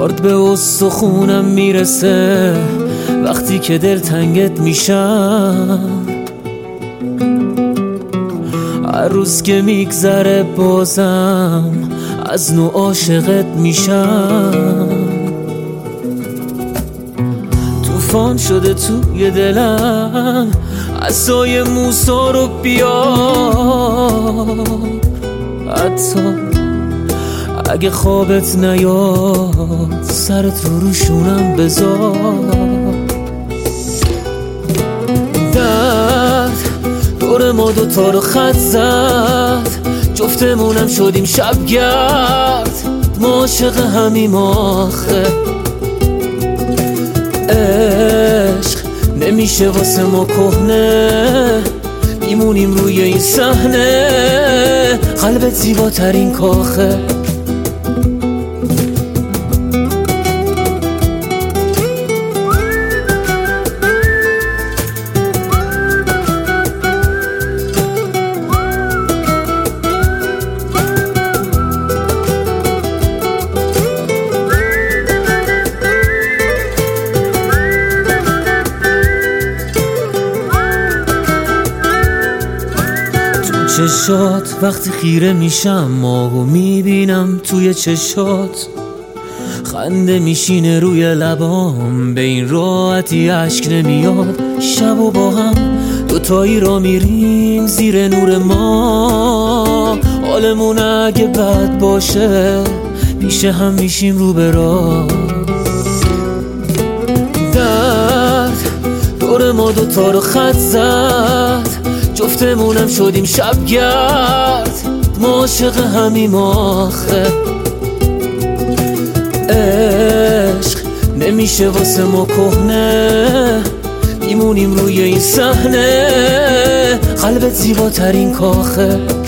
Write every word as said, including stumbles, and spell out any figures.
درد به استخونم میرسه وقتی که دل تنگت میشم. هر روز که میگذره بازم از نو عاشقت میشم. طوفان شده توی دلم عصای موسا رو بیار، حتی اگه خوابت نیاد سرت رو روشونم بذار. درد دور ما دوتا رو خط زد، جفتمونم شدیم شبگرد، ما عاشق همیم آخه. عشق نمیشه واسه ما کهنه، میمونیم روی این صحنه، قلبت زیباترین کاخه. چشات وقتی خیره میشم ماهو میبینم توی چشات، خنده میشینه روی لبام، به این راحتی اشک نمیاد. شب و با هم دوتایی را میریم زیر نور ما، حالمون اگه بد باشه پیشه هم میشیم رو به راه. درد دور ما دوتا رو خط زد، جفتمونم شدیم شبگرد، ما عاشق همیم آخه. عشق نمیشه واسه ما کهنه، میمونیم روی این صحنه، قلبت زیباترین کاخه.